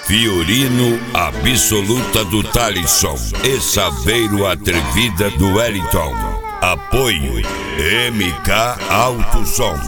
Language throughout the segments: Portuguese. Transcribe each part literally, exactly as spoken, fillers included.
Fiorino Absoluta do Talisson e Saveiro Atrevida do Wellington. Apoio M K Alto Som.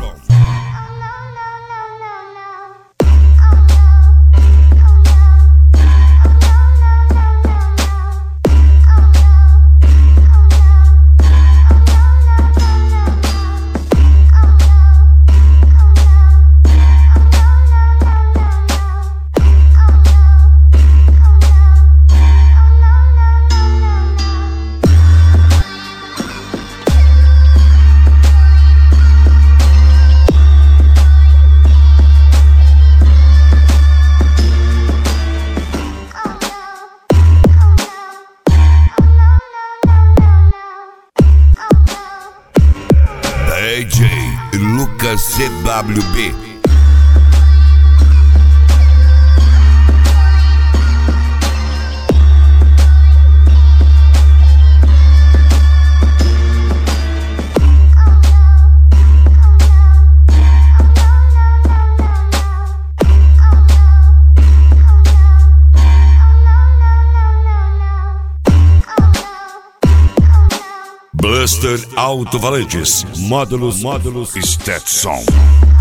D J Lucas C W B. Blaster Alto Valentes, módulos, módulos, Stetson.